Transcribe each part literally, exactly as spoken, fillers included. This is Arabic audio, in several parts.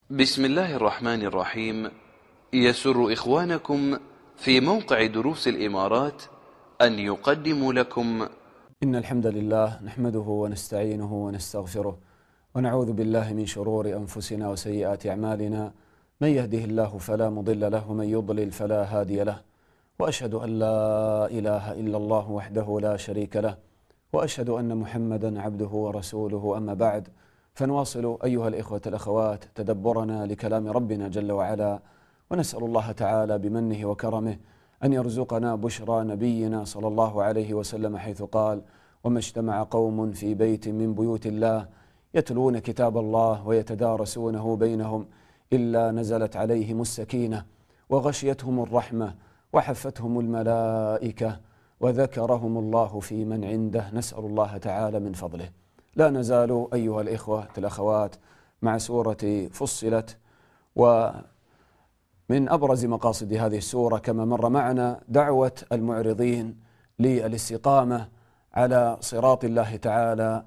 بسم الله الرحمن الرحيم. يسر إخوانكم في موقع دروس الإمارات أن يقدموا لكم إن الحمد لله نحمده ونستعينه ونستغفره ونعوذ بالله من شرور أنفسنا وسيئات أعمالنا، من يهده الله فلا مضل له ومن يضلل فلا هادي له، وأشهد أن لا إله إلا الله وحده لا شريك له، وأشهد أن محمدا عبده ورسوله. أما بعد، فنواصل أيها الإخوة الأخوات تدبرنا لكلام ربنا جل وعلا، ونسأل الله تعالى بمنه وكرمه أن يرزقنا بشرى نبينا صلى الله عليه وسلم، حيث قال: وما اجتمع قوم في بيت من بيوت الله يتلون كتاب الله ويتدارسونه بينهم إلا نزلت عليهم السكينة وغشيتهم الرحمة وحفتهم الملائكة وذكرهم الله في من عنده. نسأل الله تعالى من فضله. لا نزال أيها الإخوة الأخوات مع سورة فصلت، ومن أبرز مقاصد هذه السورة كما مر معنا دعوة المعرضين للاستقامة على صراط الله تعالى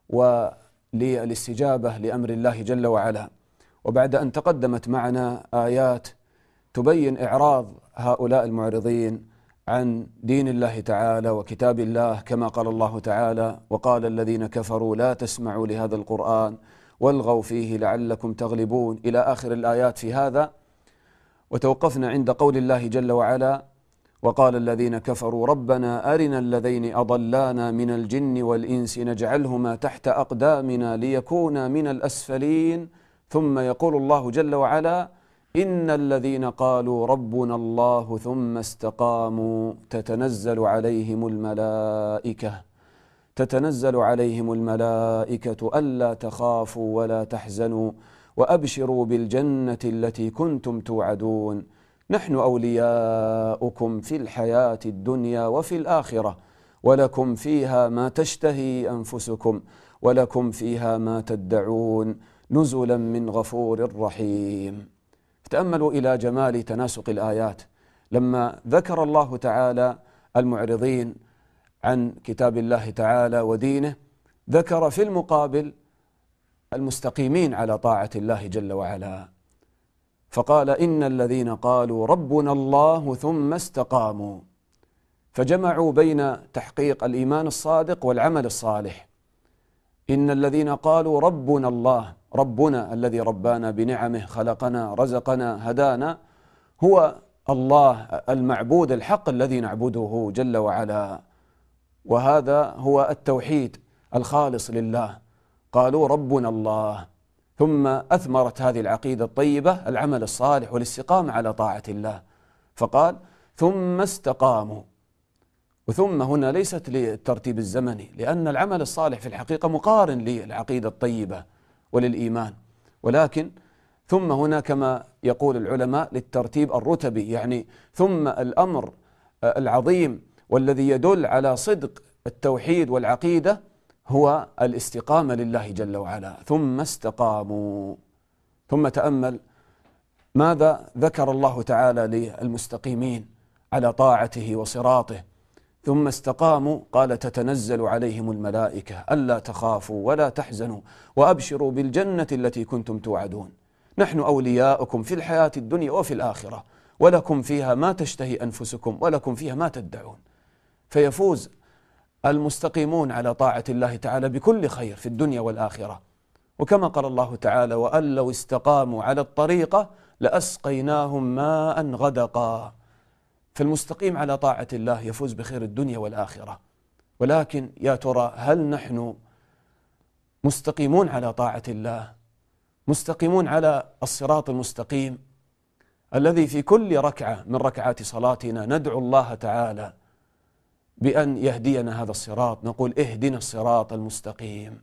وللاستجابة لأمر الله جل وعلا. وبعد أن تقدمت معنا آيات تبين إعراض هؤلاء المعرضين عن دين الله تعالى وكتاب الله، كما قال الله تعالى: وقال الذين كفروا لا تسمعوا لهذا القرآن والغوا فيه لعلكم تغلبون، إلى آخر الآيات في هذا. وتوقفنا عند قول الله جل وعلا: وقال الذين كفروا ربنا أرنا الذين أضلانا من الجن والإنس نجعلهما تحت أقدامنا ليكونا من الأسفلين. ثم يقول الله جل وعلا: إن الذين قالوا ربنا الله ثم استقاموا تتنزل عليهم الملائكة تتنزل عليهم الملائكة ألا تخافوا ولا تحزنوا وأبشروا بالجنة التي كنتم توعدون، نحن أولياؤكم في الحياة الدنيا وفي الآخرة ولكم فيها ما تشتهي أنفسكم ولكم فيها ما تدعون نزلا من غفور رحيم. تأملوا إلى جمال تناسق الآيات، لما ذكر الله تعالى المعرضين عن كتاب الله تعالى ودينه، ذكر في المقابل المستقيمين على طاعة الله جل وعلا، فقال: إن الذين قالوا ربنا الله ثم استقاموا، فجمعوا بين تحقيق الإيمان الصادق والعمل الصالح. إن الذين قالوا ربنا الله، ربنا الذي ربانا بنعمه، خلقنا رزقنا هدانا، هو الله المعبود الحق الذي نعبده جل وعلا، وهذا هو التوحيد الخالص لله. قالوا ربنا الله، ثم أثمرت هذه العقيدة الطيبة العمل الصالح والاستقامة على طاعة الله، فقال: ثم استقاموا. وثم هنا ليست للترتيب الزمني، لأن العمل الصالح في الحقيقة مقارن للعقيدة الطيبة وللإيمان، ولكن ثم هنا كما يقول العلماء للترتيب الرتبي، يعني ثم الأمر العظيم والذي يدل على صدق التوحيد والعقيدة هو الاستقامة لله جل وعلا. ثم استقاموا. ثم تأمل ماذا ذكر الله تعالى للمستقيمين على طاعته وصراطه. ثم استقاموا قال: تتنزل عليهم الملائكة ألا تخافوا ولا تحزنوا وأبشروا بالجنة التي كنتم توعدون، نحن أولياؤكم في الحياة الدنيا وفي الآخرة ولكم فيها ما تشتهي أنفسكم ولكم فيها ما تدعون. فيفوز المستقيمون على طاعة الله تعالى بكل خير في الدنيا والآخرة. وكما قال الله تعالى: وأن لو استقاموا على الطريقة لأسقيناهم ماء غدقا. فالمستقيم على طاعة الله يفوز بخير الدنيا والآخرة. ولكن يا ترى هل نحن مستقيمون على طاعة الله، مستقيمون على الصراط المستقيم الذي في كل ركعة من ركعات صلاتنا ندعو الله تعالى بأن يهدينا هذا الصراط، نقول: اهدنا الصراط المستقيم.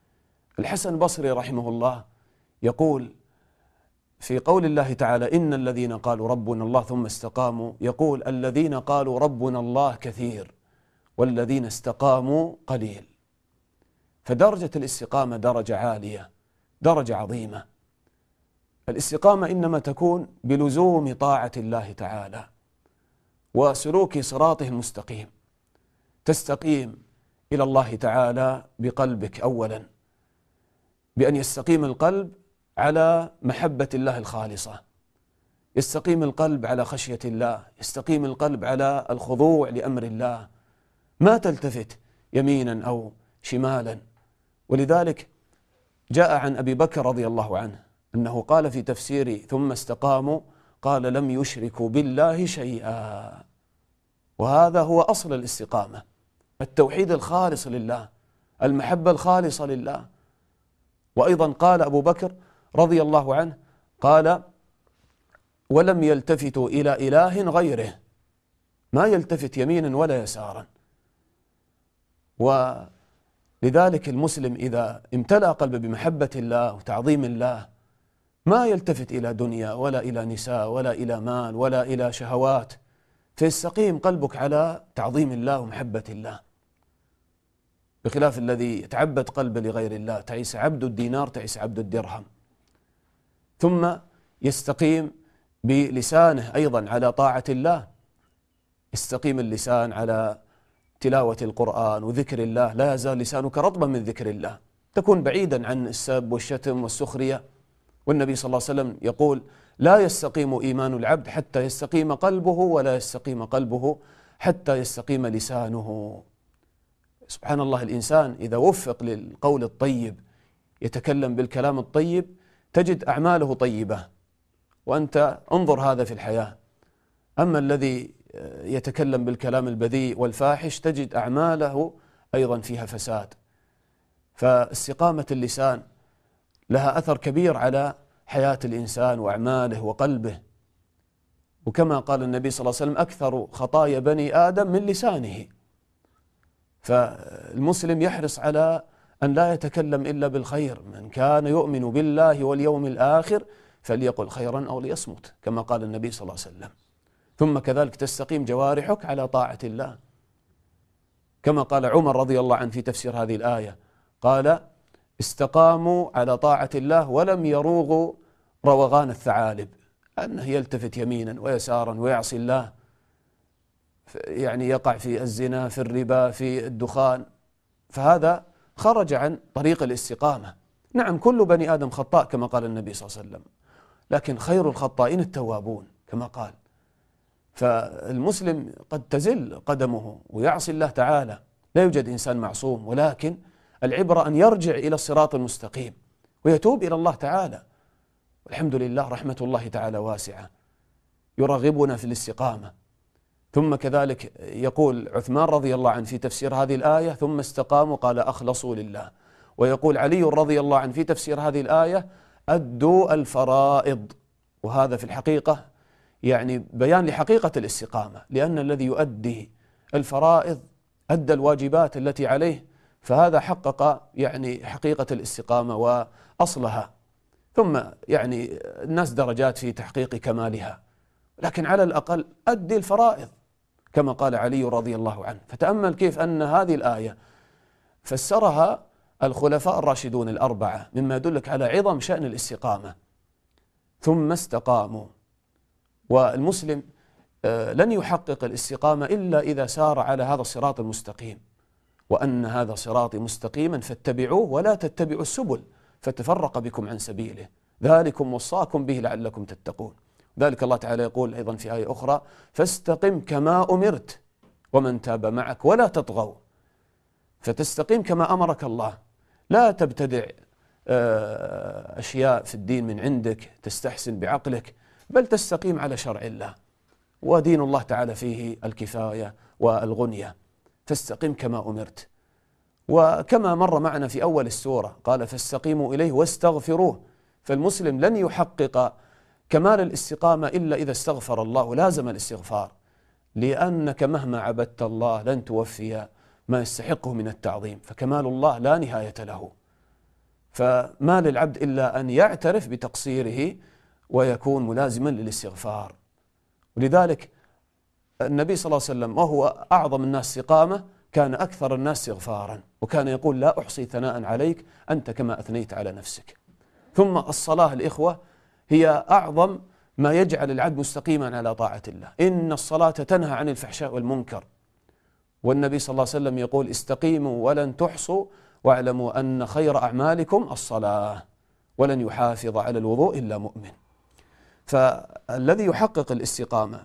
الحسن البصري رحمه الله يقول في قول الله تعالى: إن الذين قالوا ربنا الله ثم استقاموا، يقول: الذين قالوا ربنا الله كثير والذين استقاموا قليل. فدرجة الاستقامة درجة عالية، درجة عظيمة. الاستقامة إنما تكون بلزوم طاعة الله تعالى وسلوك صراطه المستقيم. تستقيم إلى الله تعالى بقلبك أولا، بأن يستقيم القلب على محبة الله الخالصة، يستقيم القلب على خشية الله، يستقيم القلب على الخضوع لأمر الله، ما تلتفت يمينا أو شمالا. ولذلك جاء عن أبي بكر رضي الله عنه أنه قال في تفسير ثم استقاموا قال لم يشركوا بالله شيئا، وهذا هو أصل الاستقامة، التوحيد الخالص لله، المحبة الخالصة لله. وأيضا قال أبو بكر رضي الله عنه قال ولم يلتفتوا إلى إله غيره، ما يلتفت يمينا ولا يسارا. ولذلك المسلم إذا امتلأ قلبه بمحبة الله وتعظيم الله ما يلتفت إلى دنيا ولا إلى نساء ولا إلى مال ولا إلى شهوات، فيستقيم قلبك على تعظيم الله ومحبة الله، بخلاف الذي يتعبد قلبه لغير الله، تعيس عبد الدينار تعيس عبد الدرهم. ثم يستقيم بلسانه أيضا على طاعة الله، يستقيم اللسان على تلاوة القرآن وذكر الله، لا يزال لسانك رطبا من ذكر الله، تكون بعيدا عن السب والشتم والسخرية. والنبي صلى الله عليه وسلم يقول لا يستقيم إيمان العبد حتى يستقيم قلبه، ولا يستقيم قلبه حتى يستقيم لسانه. سبحان الله، الإنسان إذا وفق للقول الطيب يتكلم بالكلام الطيب تجد أعماله طيبة، وأنت انظر هذا في الحياة. أما الذي يتكلم بالكلام البذيء والفاحش تجد أعماله أيضا فيها فساد. فاستقامة اللسان لها أثر كبير على حياة الإنسان وأعماله وقلبه. وكما قال النبي صلى الله عليه وسلم أكثر خطايا بني آدم من لسانه. فالمسلم يحرص على أن لا يتكلم إلا بالخير، من كان يؤمن بالله واليوم الآخر فليقل خيرا أو ليصمت، كما قال النبي صلى الله عليه وسلم. ثم كذلك تستقيم جوارحك على طاعة الله، كما قال عمر رضي الله عنه في تفسير هذه الآية قال استقاموا على طاعة الله ولم يروغوا روغان الثعالب، أنه يلتفت يمينا ويسارا ويعصي الله، يعني يقع في الزنا في الربا في الدخان، فهذا خرج عن طريق الاستقامة. نعم كل بني آدم خطاء كما قال النبي صلى الله عليه وسلم، لكن خير الخطائين التوابون كما قال. فالمسلم قد تزل قدمه ويعصي الله تعالى، لا يوجد إنسان معصوم، ولكن العبرة أن يرجع إلى الصراط المستقيم ويتوب إلى الله تعالى. والحمد لله رحمة الله تعالى واسعة يرغبنا في الاستقامة. ثم كذلك يقول عثمان رضي الله عنه في تفسير هذه الآية ثم استقاموا قال أخلصوا لله. ويقول علي رضي الله عنه في تفسير هذه الآية أدوا الفرائض. وهذا في الحقيقة يعني بيان لحقيقة الاستقامة، لأن الذي يؤدي الفرائض أدى الواجبات التي عليه، فهذا حقق يعني حقيقة الاستقامة وأصلها. ثم يعني الناس درجات في تحقيق كمالها، لكن على الأقل أدي الفرائض كما قال علي رضي الله عنه. فتأمل كيف أن هذه الآية فسرها الخلفاء الراشدون الأربعة، مما يدلك على عظم شأن الاستقامة. ثم استقاموا. والمسلم لن يحقق الاستقامة إلا إذا سار على هذا الصراط المستقيم، وأن هذا صراطي مستقيما فاتبعوه ولا تتبعوا السبل فتفرق بكم عن سبيله ذلكم وصاكم به لعلكم تتقون. ذلك الله تعالى يقول أيضا في آية أخرى فاستقم كما أمرت ومن تاب معك ولا تطغوا. فتستقيم كما أمرك الله، لا تبتدع أشياء في الدين من عندك تستحسن بعقلك، بل تستقيم على شرع الله، ودين الله تعالى فيه الكفاية والغنية. فاستقم كما أمرت. وكما مر معنا في أول السورة قال فاستقيموا إليه واستغفروه. فالمسلم لن يحقق كمال الاستقامة إلا إذا استغفر الله، لازم الاستغفار، لأنك مهما عبدت الله لن توفي ما يستحقه من التعظيم، فكمال الله لا نهاية له. فما للعبد إلا أن يعترف بتقصيره ويكون ملازما للاستغفار. ولذلك النبي صلى الله عليه وسلم وهو أعظم الناس استقامة كان أكثر الناس استغفارا، وكان يقول لا أحصي ثناء عليك أنت كما أثنيت على نفسك. ثم الصلاة الإخوة هي أعظم ما يجعل العبد مستقيما على طاعة الله. إن الصلاة تنهى عن الفحشاء والمنكر، والنبي صلى الله عليه وسلم يقول استقيموا ولن تحصوا واعلموا أن خير أعمالكم الصلاة. ولن يحافظ على الوضوء إلا مؤمن. فالذي يحقق الاستقامة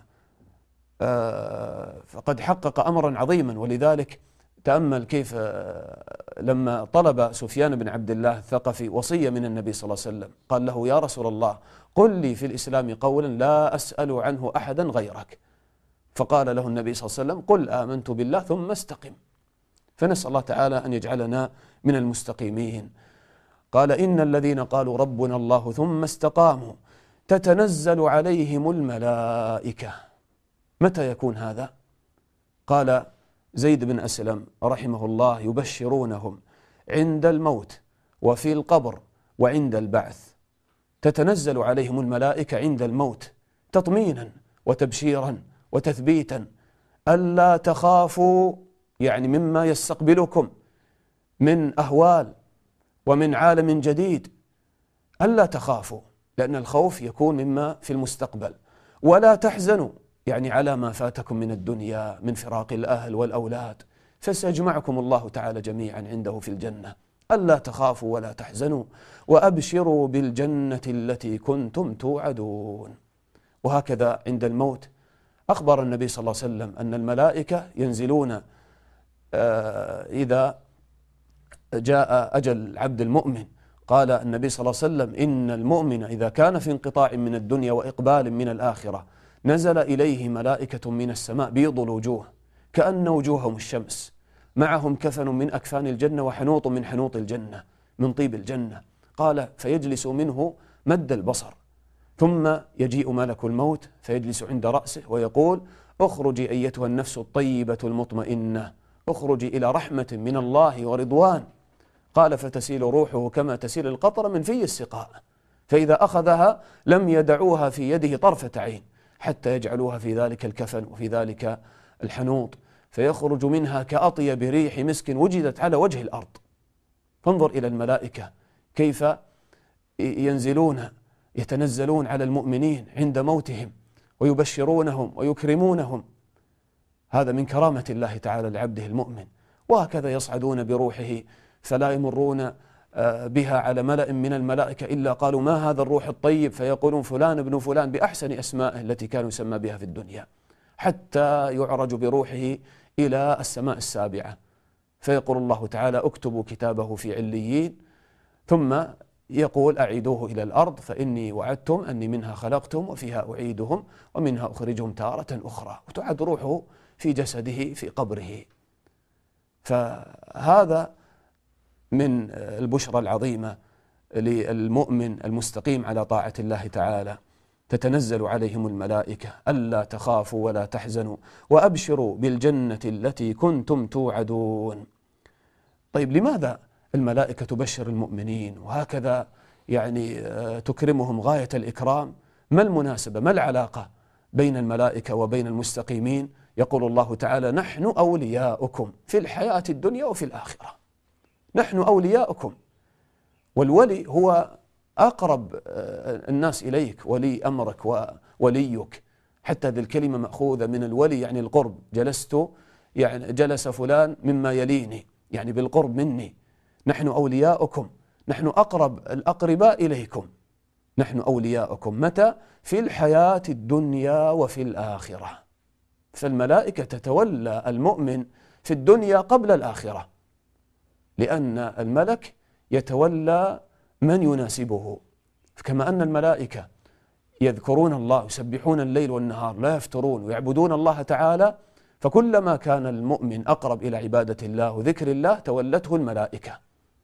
فقد حقق أمرا عظيما. ولذلك تأمل كيف لما طلب سفيان بن عبد الله الثقفي وصية من النبي صلى الله عليه وسلم قال له: يا رسول الله، قل لي في الإسلام قولا لا أسأل عنه أحدا غيرك. فقال له النبي صلى الله عليه وسلم: قل آمنت بالله ثم استقم. فنسأل الله تعالى أن يجعلنا من المستقيمين. قال: إن الذين قالوا ربنا الله ثم استقاموا تتنزل عليهم الملائكة. متى يكون هذا؟ قال زيد بن أسلم رحمه الله: يبشرونهم عند الموت وفي القبر وعند البعث. تتنزل عليهم الملائكة عند الموت تطمينا وتبشيرا وتثبيتا ألا تخافوا، يعني مما يستقبلكم من أهوال ومن عالم جديد، ألا تخافوا، لأن الخوف يكون مما في المستقبل. ولا تحزنوا، يعني على ما فاتكم من الدنيا من فراق الأهل والأولاد، فسيجمعكم الله تعالى جميعا عنده في الجنة. ألا تخافوا ولا تحزنوا وأبشروا بالجنة التي كنتم توعدون. وهكذا عند الموت أخبر النبي صلى الله عليه وسلم أن الملائكة ينزلون إذا جاء أجل عبد المؤمن. قال النبي صلى الله عليه وسلم: إن المؤمن إذا كان في انقطاع من الدنيا وإقبال من الآخرة نزل إليه ملائكة من السماء بيض الوجوه كأن وجوههم الشمس، معهم كفن من أكفان الجنة وحنوط من حنوط الجنة من طيب الجنة. قال: فيجلس منه مد البصر، ثم يجيء ملك الموت فيجلس عند رأسه ويقول: اخرجي أيتها النفس الطيبة المطمئنة، اخرجي إلى رحمة من الله ورضوان. قال: فتسيل روحه كما تسيل القطرة من في السقاء، فإذا أخذها لم يدعوها في يده طرفة عين حتى يجعلوها في ذلك الكفن وفي ذلك الحنوط، فيخرج منها كأطيب ريح مسك وجدت على وجه الأرض. فانظر إلى الملائكة كيف ينزلون يتنزلون على المؤمنين عند موتهم ويبشرونهم ويكرمونهم. هذا من كرامة الله تعالى لعبده المؤمن. وهكذا يصعدون بروحه فلا يمرون بها على ملأ من الملائكة إلا قالوا: ما هذا الروح الطيب؟ فيقولون: فلان ابن فلان، بأحسن أسمائه التي كانوا يسمى بها في الدنيا، حتى يعرج بروحه إلى السماء السابعة، فيقول الله تعالى: اكتبوا كتابه في عليين، ثم يقول: أعيدوه إلى الأرض فإني وعدتم أني منها خلقتهم وفيها أعيدهم ومنها أخرجهم تارة أخرى، وتعد روحه في جسده في قبره. فهذا من البشرى العظيمة للمؤمن المستقيم على طاعة الله تعالى. تتنزل عليهم الملائكة ألا تخافوا ولا تحزنوا وأبشروا بالجنة التي كنتم توعدون. طيب، لماذا الملائكة تبشر المؤمنين وهكذا يعني تكرمهم غاية الإكرام؟ ما المناسبة، ما العلاقة بين الملائكة وبين المستقيمين؟ يقول الله تعالى: نحن أولياؤكم في الحياة الدنيا وفي الآخرة. نحن أولياؤكم، والولي هو أقرب الناس إليك، ولي أمرك ووليك. حتى هذه الكلمة مأخوذة من الولي، يعني القرب. جلست، يعني جلس فلان مما يليني، يعني بالقرب مني. نحن أولياؤكم، نحن أقرب الأقرباء إليكم. نحن أولياؤكم متى؟ في الحياة الدنيا وفي الآخرة. فالملائكة تتولى المؤمن في الدنيا قبل الآخرة، لأن الملك يتولى من يناسبه. كما أن الملائكة يذكرون الله، يسبحون الليل والنهار، لا يفترون، ويعبدون الله تعالى، فكلما كان المؤمن أقرب إلى عبادة الله وذكر الله تولته الملائكة.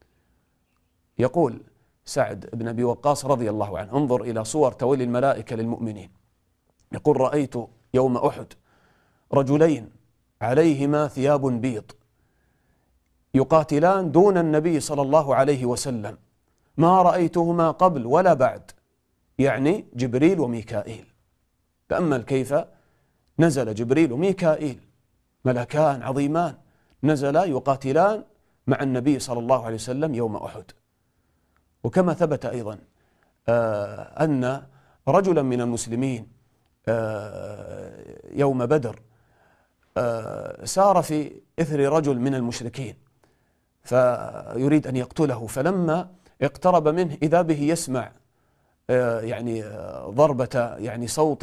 يقول سعد بن أبي وقاص رضي الله عنه: انظر إلى صور تولي الملائكة للمؤمنين. يقول: رأيت يوم أحد رجلين عليهما ثياب بيض يقاتلان دون النبي صلى الله عليه وسلم، ما رأيتهما قبل ولا بعد، يعني جبريل وميكائيل. تأمل كيف نزل جبريل وميكائيل، ملكان عظيمان، نزلا يقاتلان مع النبي صلى الله عليه وسلم يوم أحد. وكما ثبت أيضا آه أن رجلا من المسلمين آه يوم بدر آه سار في إثر رجل من المشركين فيريد أن يقتله، فلما اقترب منه إذا به يسمع يعني ضربة يعني صوت،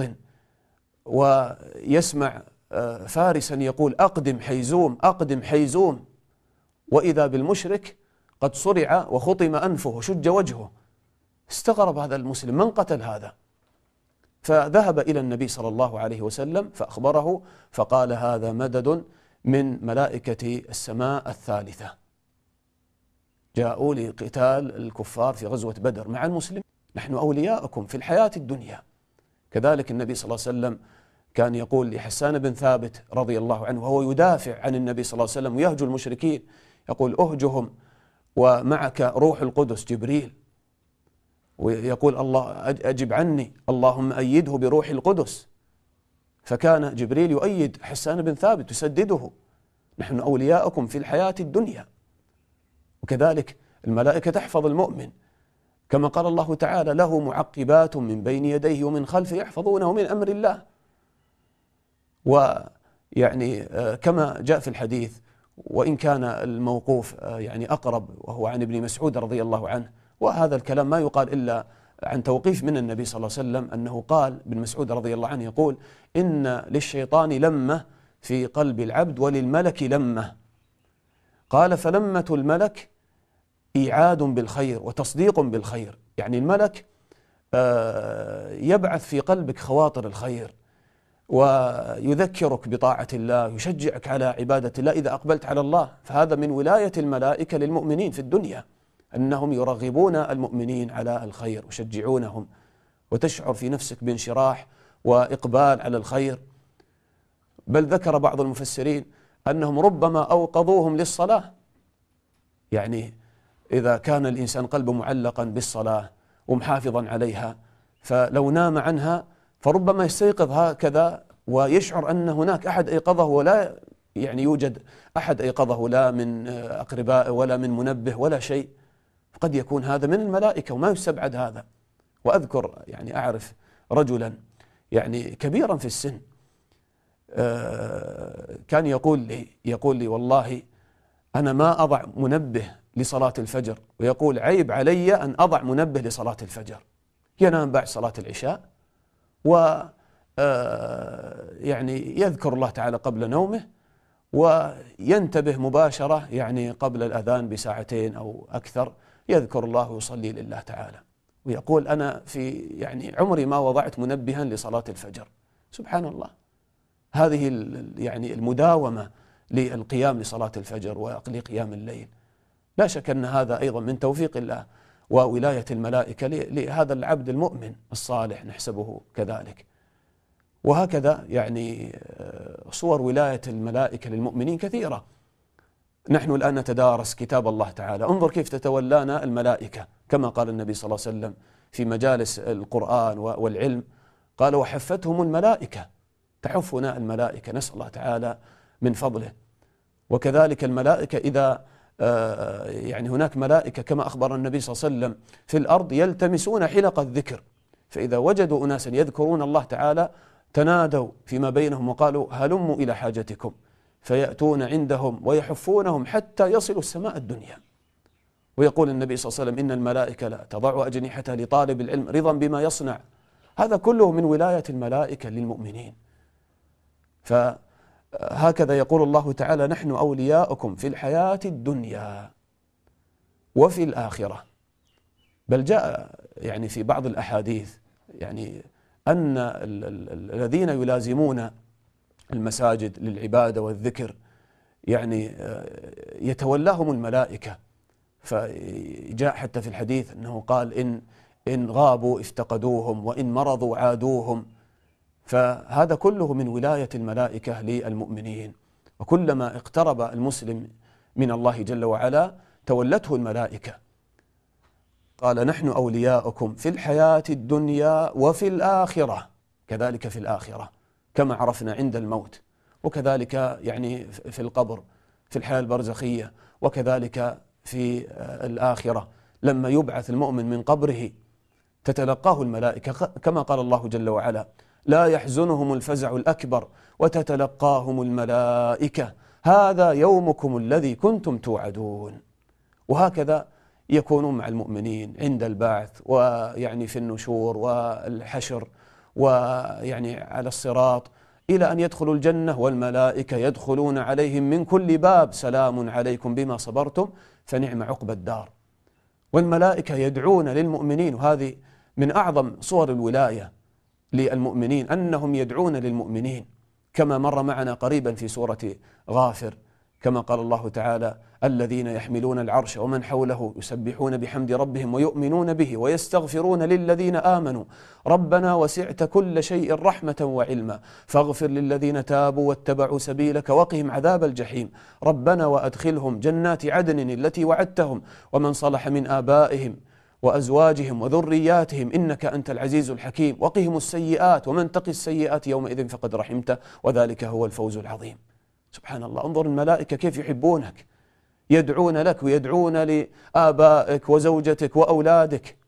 ويسمع فارسا يقول أقدم حيزوم أقدم حيزوم، وإذا بالمشرك قد صرع وخطم أنفه وشج وجهه. استغرب هذا المسلم، من قتل هذا؟ فذهب إلى النبي صلى الله عليه وسلم فأخبره، فقال هذا مدد من ملائكة السماء الثالثة، جاءوا لقتال الكفار في غزوة بدر مع المسلمين. نحن أولياؤكم في الحياة الدنيا. كذلك النبي صلى الله عليه وسلم كان يقول لحسان بن ثابت رضي الله عنه وهو يدافع عن النبي صلى الله عليه وسلم ويهجو المشركين، يقول أهجهم ومعك روح القدس جبريل، ويقول الله أجب عني اللهم أيده بروح القدس، فكان جبريل يؤيد حسان بن ثابت يسدده. نحن أولياؤكم في الحياة الدنيا. وكذلك الملائكة تحفظ المؤمن، كما قال الله تعالى له معقبات من بين يديه ومن خلفه يحفظونه من أمر الله. ويعني كما جاء في الحديث، وإن كان الموقوف يعني أقرب وهو عن ابن مسعود رضي الله عنه، وهذا الكلام ما يقال إلا عن توقيف من النبي صلى الله عليه وسلم، أنه قال ابن مسعود رضي الله عنه يقول إن للشيطان لمة في قلب العبد وللملك لمة، قال فلمة الملك إيعاد بالخير وتصديق بالخير، يعني الملك يبعث في قلبك خواطر الخير ويذكرك بطاعة الله، يشجعك على عبادة الله إذا أقبلت على الله. فهذا من ولاية الملائكة للمؤمنين في الدنيا، أنهم يرغبون المؤمنين على الخير ويشجعونهم، وتشعر في نفسك بانشراح وإقبال على الخير. بل ذكر بعض المفسرين أنهم ربما أوقظوهم للصلاة، يعني إذا كان الإنسان قلبه معلقا بالصلاة ومحافظا عليها، فلو نام عنها فربما يستيقظ هكذا ويشعر أن هناك أحد أيقظه، ولا يعني يوجد أحد أيقظه لا من أقربائه ولا من منبه ولا شيء. قد يكون هذا من الملائكة وما يستبعد هذا. وأذكر يعني أعرف رجلا يعني كبيرا في السن، كان يقول لي يقول لي والله أنا ما أضع منبه لصلاة الفجر، ويقول عيب علي أن أضع منبه لصلاة الفجر. ينام بعد صلاة العشاء و يعني يذكر الله تعالى قبل نومه، وينتبه مباشرة يعني قبل الأذان بساعتين أو أكثر، يذكر الله ويصلي لله تعالى، ويقول أنا في يعني عمري ما وضعت منبها لصلاة الفجر. سبحان الله، هذه يعني المداومة للقيام لصلاة الفجر ولقيام الليل، لا شك أن هذا أيضا من توفيق الله وولاية الملائكة لهذا العبد المؤمن الصالح، نحسبه كذلك. وهكذا يعني صور ولاية الملائكة للمؤمنين كثيرة. نحن الآن نتدارس كتاب الله تعالى، انظر كيف تتولانا الملائكة، كما قال النبي صلى الله عليه وسلم في مجالس القرآن والعلم، قال وحفتهم الملائكة، تحفنا الملائكة، نسأل الله تعالى من فضله. وكذلك الملائكة إذا يعني هناك ملائكة كما أخبر النبي صلى الله عليه وسلم في الأرض يلتمسون حلق الذكر، فإذا وجدوا أناسا يذكرون الله تعالى تنادوا فيما بينهم وقالوا هلموا إلى حاجتكم، فيأتون عندهم ويحفونهم حتى يصلوا السماء الدنيا. ويقول النبي صلى الله عليه وسلم إن الملائكة لا تضع أجنحتها لطالب العلم رضا بما يصنع. هذا كله من ولاية الملائكة للمؤمنين. فهكذا يقول الله تعالى نحن أولياؤكم في الحياة الدنيا وفي الآخرة. بل جاء يعني في بعض الأحاديث يعني أن الذين يلازمون المساجد للعبادة والذكر يعني يتولاهم الملائكة. فجاء حتى في الحديث أنه قال إن إن غابوا افتقدوهم وإن مرضوا عادوهم. فهذا كله من ولاية الملائكة للمؤمنين، وكلما اقترب المسلم من الله جل وعلا تولته الملائكة. قال نحن أولياؤكم في الحياة الدنيا وفي الآخرة، كذلك في الآخرة كما عرفنا عند الموت، وكذلك يعني في القبر في الحياة البرزخية، وكذلك في الآخرة لما يبعث المؤمن من قبره تتلقاه الملائكة، كما قال الله جل وعلا لا يحزنهم الفزع الأكبر وتتلقاهم الملائكة هذا يومكم الذي كنتم توعدون. وهكذا يكونون مع المؤمنين عند البعث ويعني في النشور والحشر ويعني على الصراط، إلى أن يدخلوا الجنة والملائكة يدخلون عليهم من كل باب سلام عليكم بما صبرتم فنعم عقبى الدار. والملائكة يدعون للمؤمنين، وهذه من أعظم صور الولاية للمؤمنين أنهم يدعون للمؤمنين، كما مر معنا قريبا في سورة غافر كما قال الله تعالى: الذين يحملون العرش ومن حوله يسبحون بحمد ربهم ويؤمنون به ويستغفرون للذين آمنوا ربنا وسعت كل شيء رحمة وعلما فاغفر للذين تابوا واتبعوا سبيلك وقهم عذاب الجحيم ربنا وأدخلهم جنات عدن التي وعدتهم ومن صلح من آبائهم وأزواجهم وذرياتهم إنك أنت العزيز الحكيم وقهم السيئات ومن تقي السيئات يومئذ فقد رحمته وذلك هو الفوز العظيم. سبحان الله، انظر الملائكة كيف يحبونك، يدعون لك ويدعون لآبائك وزوجتك وأولادك.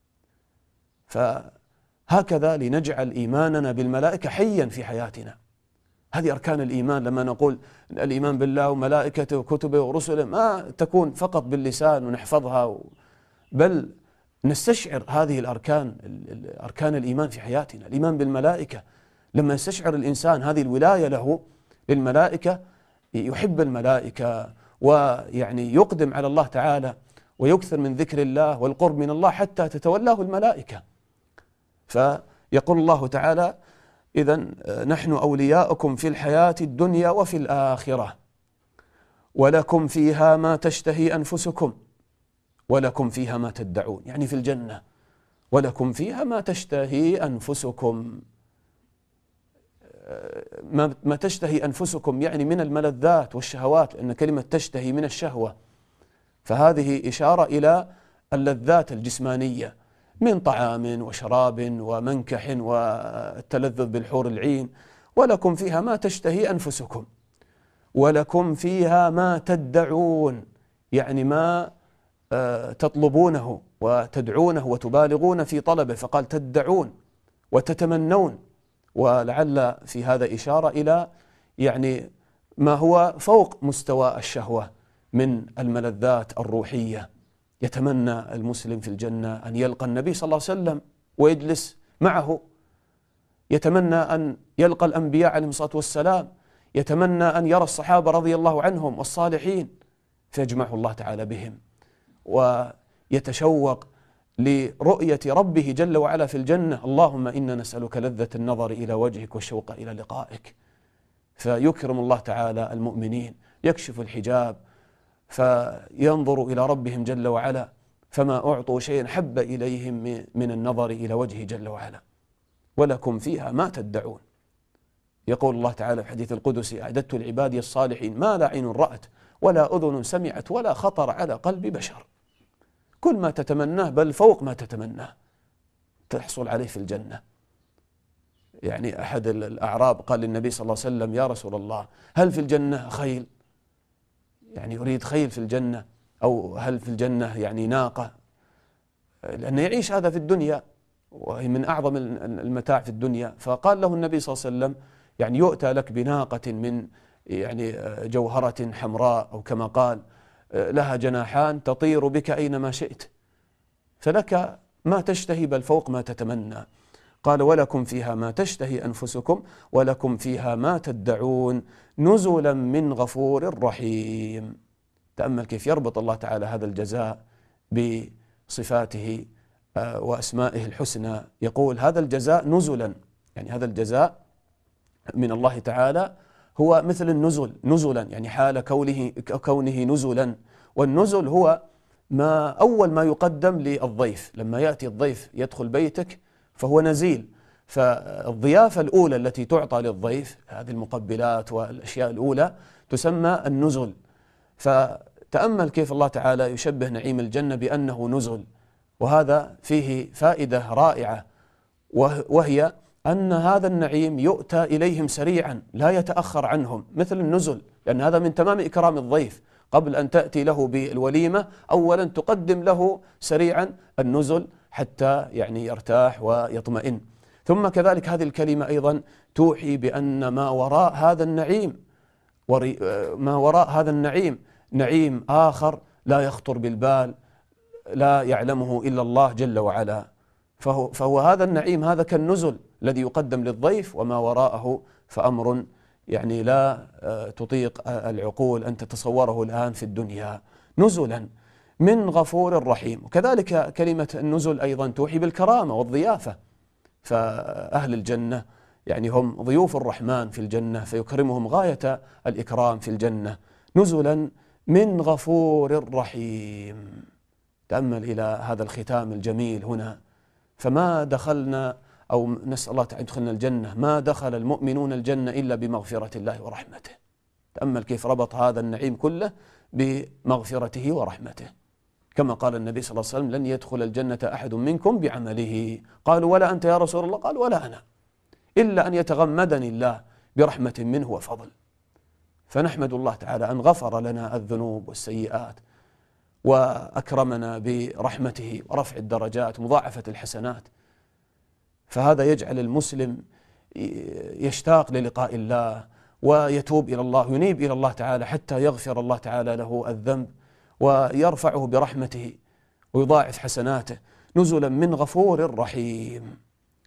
فهكذا لنجعل إيماننا بالملائكة حيا في حياتنا. هذه أركان الإيمان. لما نقول الإيمان بالله وملائكته وكتبه ورسله ما تكون فقط باللسان ونحفظها، بل نستشعر هذه الأركان، أركان الإيمان في حياتنا. الإيمان بالملائكة لما يستشعر الإنسان هذه الولاية له للملائكة يحب الملائكة ويعني يقدم على الله تعالى ويكثر من ذكر الله والقرب من الله حتى تتولاه الملائكة. فيقول الله تعالى: إذن نحن أولياؤكم في الحياة الدنيا وفي الآخرة ولكم فيها ما تشتهي أنفسكم ولكم فيها ما تدعون، يعني في الجنة ولكم فيها ما تشتهي أنفسكم. ما تشتهي أنفسكم يعني من الملذات والشهوات، لأن كلمة تشتهي من الشهوة، فهذه إشارة إلى اللذات الجسمانية من طعام وشراب ومنكح والتلذذ بالحور العين. ولكم فيها ما تشتهي أنفسكم ولكم فيها ما تدعون، يعني ما تطلبونه وتدعونه وتبالغون في طلبه، فقال تدعون وتتمنون. ولعل في هذا إشارة إلى يعني ما هو فوق مستوى الشهوة من الملذات الروحية. يتمنى المسلم في الجنة أن يلقى النبي صلى الله عليه وسلم ويجلس معه، يتمنى أن يلقى الأنبياء عليهم الصلاة والسلام، يتمنى أن يرى الصحابة رضي الله عنهم والصالحين فيجمعه الله تعالى بهم، ويتشوق لرؤية ربه جل وعلا في الجنة. اللهم إنا نسألك لذة النظر إلى وجهك والشوق إلى لقائك. فيكرم الله تعالى المؤمنين، يكشف الحجاب فينظر إلى ربهم جل وعلا، فما أعطوا شيئا حب إليهم من النظر إلى وجهه جل وعلا. ولكم فيها ما تدعون. يقول الله تعالى في الحديث القدسي: أعددت لعبادي الصالحين ما لا عين رأت ولا أذن سمعت ولا خطر على قلب بشر. كل ما تتمناه بل فوق ما تتمناه تحصل عليه في الجنة. يعني أحد الأعراب قال للنبي صلى الله عليه وسلم: يا رسول الله هل في الجنة خيل؟ يعني يريد خيل في الجنة، أو هل في الجنة يعني ناقة، لأنه يعيش هذا في الدنيا وهي من أعظم المتاع في الدنيا. فقال له النبي صلى الله عليه وسلم: يعني يؤتى لك بناقة من يعني جوهرة حمراء، أو كما قال لها جناحان تطير بك أينما شئت، فلك ما تشتهي بل فوق ما تتمنى. قال: ولكم فيها ما تشتهي أنفسكم ولكم فيها ما تدعون نزلا من غفور رحيم. تأمل كيف يربط الله تعالى هذا الجزاء بصفاته وأسمائه الحسنى. يقول هذا الجزاء نزلا، يعني هذا الجزاء من الله تعالى هو مثل النزل، نزلا يعني حال كونه كونه نزلا. والنزل هو ما أول ما يقدم للضيف، لما يأتي الضيف يدخل بيتك فهو نزيل. فالضيافة الأولى التي تعطى للضيف، هذه المقبلات والأشياء الأولى، تسمى النزل. فتأمل كيف الله تعالى يشبه نعيم الجنة بأنه نزل، وهذا فيه فائدة رائعة، وهي أن هذا النعيم يؤتى إليهم سريعا لا يتأخر عنهم مثل النزل، لأن هذا من تمام إكرام الضيف. قبل أن تأتي له بالوليمة أولا تقدم له سريعا النزل حتى يعني يرتاح ويطمئن. ثم كذلك هذه الكلمة أيضا توحي بأن ما وراء هذا النعيم ما وراء هذا النعيم نعيم آخر لا يخطر بالبال، لا يعلمه إلا الله جل وعلا. فهو, فهو هذا النعيم هذا كالنزل الذي يقدم للضيف، وما وراءه فأمر يعني لا تطيق العقول أن تتصوره الآن في الدنيا. نزلا من غفور رحيم. وكذلك كلمة النزل أيضا توحي بالكرامة والضيافة، فأهل الجنة يعني هم ضيوف الرحمن في الجنة، فيكرمهم غاية الإكرام في الجنة. نزلا من غفور رحيم. تأمل إلى هذا الختام الجميل هنا. فما دخلنا أو نسأل الله تعالى يدخلنا الجنة، ما دخل المؤمنون الجنة إلا بمغفرة الله ورحمته. تأمل كيف ربط هذا النعيم كله بمغفرته ورحمته، كما قال النبي صلى الله عليه وسلم: لن يدخل الجنة أحد منكم بعمله. قالوا: ولا أنت يا رسول الله؟ قال: ولا أنا، إلا أن يتغمدني الله برحمة منه وفضل. فنحمد الله تعالى أن غفر لنا الذنوب والسيئات، وأكرمنا برحمته ورفع الدرجات ومضاعفة الحسنات. فهذا يجعل المسلم يشتاق للقاء الله ويتوب إلى الله، ينيب إلى الله تعالى حتى يغفر الله تعالى له الذنب ويرفعه برحمته ويضاعف حسناته. نزلا من غفور رحيم.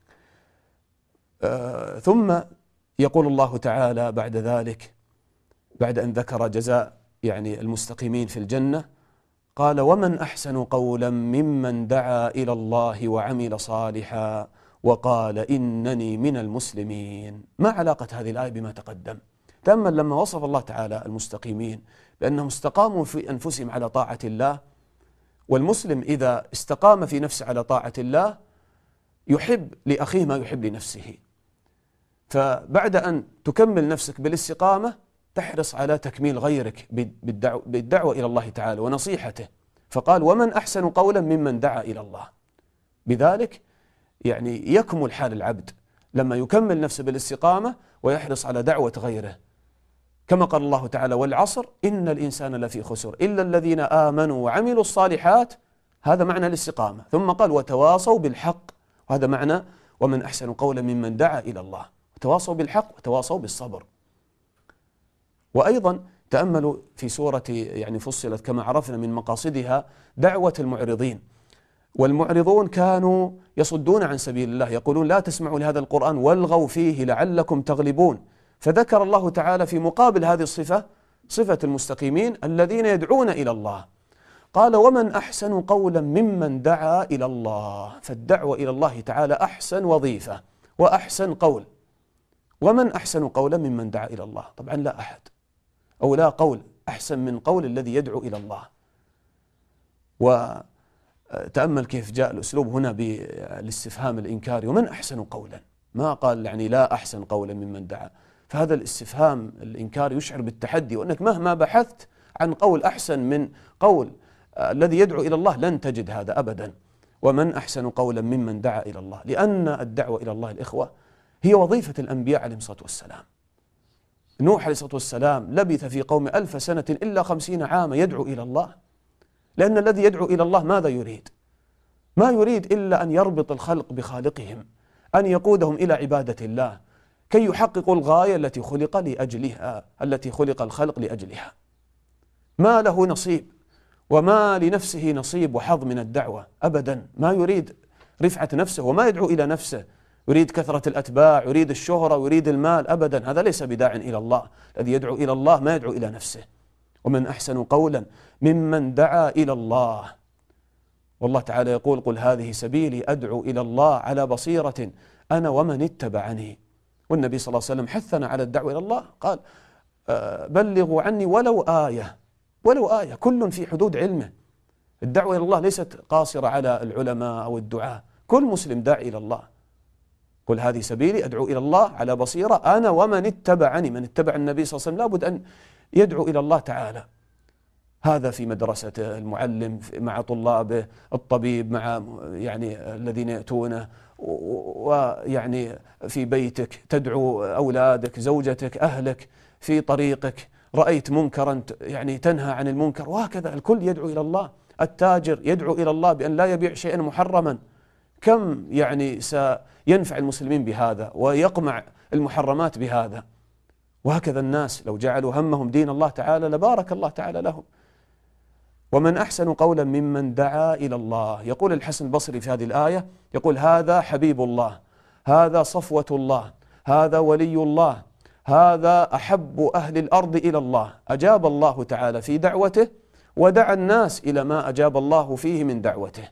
آه ثم يقول الله تعالى بعد ذلك، بعد أن ذكر جزاء يعني المستقيمين في الجنة، قال: ومن أحسن قولا ممن دعا إلى الله وعمل صالحا وقال إنني من المسلمين. ما علاقة هذه الآية بما تقدم؟ تأمل لما وصف الله تعالى المستقيمين بأنهم استقاموا في أنفسهم على طاعة الله. والمسلم إذا استقام في نفسه على طاعة الله يحب لأخيه ما يحب لنفسه. فبعد أن تكمل نفسك بالاستقامة تحرص على تكميل غيرك بالدعوة, بالدعوة إلى الله تعالى ونصيحته. فقال: ومن أحسن قولا ممن دعا إلى الله. بذلك يعني يكمل حال العبد لما يكمل نفسه بالاستقامة ويحرص على دعوة غيره، كما قال الله تعالى: والعصر إن الإنسان لفي خسر إلا الذين آمنوا وعملوا الصالحات. هذا معنى الاستقامة. ثم قال: وتواصوا بالحق. وهذا معنى ومن أحسن قولا ممن دعا إلى الله. وتواصوا بالحق وتواصوا بالصبر. وأيضا تأملوا في سورة يعني فصلت كما عرفنا من مقاصدها دعوة المعرضين. والمعرضون كانوا يصدون عن سبيل الله، يقولون: لا تسمعوا لهذا القرآن والغوا فيه لعلكم تغلبون. فذكر الله تعالى في مقابل هذه الصفة صفة المستقيمين الذين يدعون إلى الله. قال: ومن أحسن قولا ممن دعا إلى الله. فالدعوة إلى الله تعالى أحسن وظيفة وأحسن قول. ومن أحسن قولا ممن دعا إلى الله. طبعا لا أحد أو لا قول أحسن من قول الذي يدعو إلى الله. وتأمل كيف جاء الأسلوب هنا بالاستفهام الإنكاري: ومن أحسن قولا. ما قال يعني لا أحسن قولا ممن دعا. فهذا الاستفهام الإنكاري يشعر بالتحدي، وأنك مهما بحثت عن قول أحسن من قول الذي يدعو إلى الله لن تجد هذا أبدا. ومن أحسن قولا ممن دعا إلى الله، لأن الدعوة إلى الله الإخوة هي وظيفة الأنبياء عليهم الصلاة والسلام. نوح عليه الصلاة والسلام لبث في قوم ألف سنة إلا خمسين عاما يدعو إلى الله، لأن الذي يدعو إلى الله ماذا يريد؟ ما يريد إلا أن يربط الخلق بخالقهم، أن يقودهم إلى عبادة الله كي يحققوا الغاية التي خلق لأجلها، التي خلق الخلق لأجلها. ما له نصيب وما لنفسه نصيب وحظ من الدعوة أبدا. ما يريد رفعة نفسه وما يدعو إلى نفسه، يريد كثرة الأتباع، يريد الشهرة، يريد المال أبدا. هذا ليس بداع إلى الله. الذي يدعو إلى الله ما يدعو إلى نفسه. ومن أحسن قولا ممن دعا إلى الله. والله تعالى يقول: قل هذه سبيلي أدعو إلى الله على بصيرة أنا ومن اتبعني. والنبي صلى الله عليه وسلم حثنا على الدعوة إلى الله، قال: بلغوا عني ولو آية. ولو آية، كل في حدود علمه. الدعوة إلى الله ليست قاصرة على العلماء أو الدعاة، كل مسلم داعي إلى الله. قل هذه سبيلي أدعو إلى الله على بصيرة أنا ومن اتبعني. من اتبع النبي صلى الله عليه وسلم لابد أن يدعو إلى الله تعالى. هذا في مدرسته، المعلم مع طلابه، الطبيب مع يعني الذين يأتونه، ويعني في بيتك تدعو أولادك، زوجتك، أهلك، في طريقك رأيت منكرا يعني تنهى عن المنكر، وهكذا الكل يدعو إلى الله. التاجر يدعو إلى الله بأن لا يبيع شيئا محرما. كم يعني سينفع المسلمين بهذا ويقمع المحرمات بهذا. وهكذا الناس لو جعلوا همهم دين الله تعالى لبارك الله تعالى لهم. ومن أحسن قولا ممن دعا إلى الله. يقول الحسن البصري في هذه الآية، يقول هذا حبيب الله، هذا صفوة الله، هذا ولي الله، هذا أحب أهل الأرض إلى الله، أجاب الله تعالى في دعوته ودعا الناس إلى ما أجاب الله فيه من دعوته.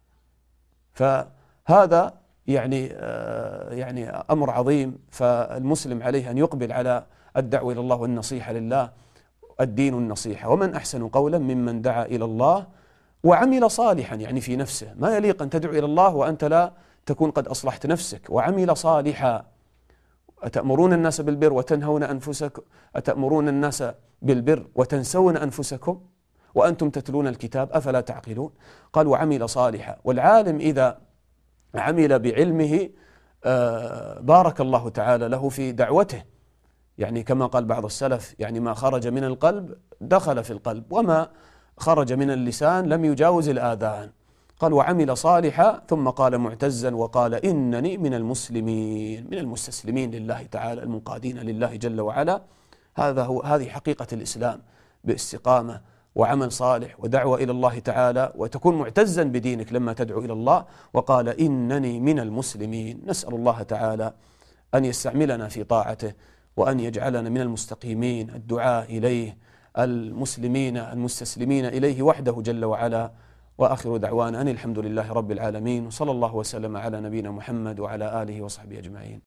فهذا يعني يعني أمر عظيم، فالمسلم عليه أن يقبل على الدعوة إلى الله والنصيحة لله. الدين النصيحة. ومن أحسن قولا ممن دعا إلى الله وعمل صالحا، يعني في نفسه. ما يليق أن تدعو إلى الله وأنت لا تكون قد أصلحت نفسك. وعمل صالحا. أتأمرون الناس بالبر وتنهون أنفسكم أتأمرون الناس بالبر وتنسون أنفسكم وأنتم تتلون الكتاب أفلا تعقلون. قال وعمل صالحا. والعالم إذا عمل بعلمه بارك الله تعالى له في دعوته، يعني كما قال بعض السلف، يعني ما خرج من القلب دخل في القلب، وما خرج من اللسان لم يجاوز الآذان. قال وعمل صالحا، ثم قال معتزا وقال إنني من المسلمين، من المستسلمين لله تعالى المنقادين لله جل وعلا. هذا هو هذه حقيقة الإسلام، باستقامة وعمل صالح ودعوة إلى الله تعالى، وتكون معتزا بدينك لما تدعو إلى الله. وقال إنني من المسلمين. نسأل الله تعالى أن يستعملنا في طاعته، وأن يجعلنا من المستقيمين الدعاء إليه المسلمين المستسلمين إليه وحده جل وعلا. وآخر دعوانا أن الحمد لله رب العالمين، وصلى الله وسلم على نبينا محمد وعلى آله وصحبه أجمعين.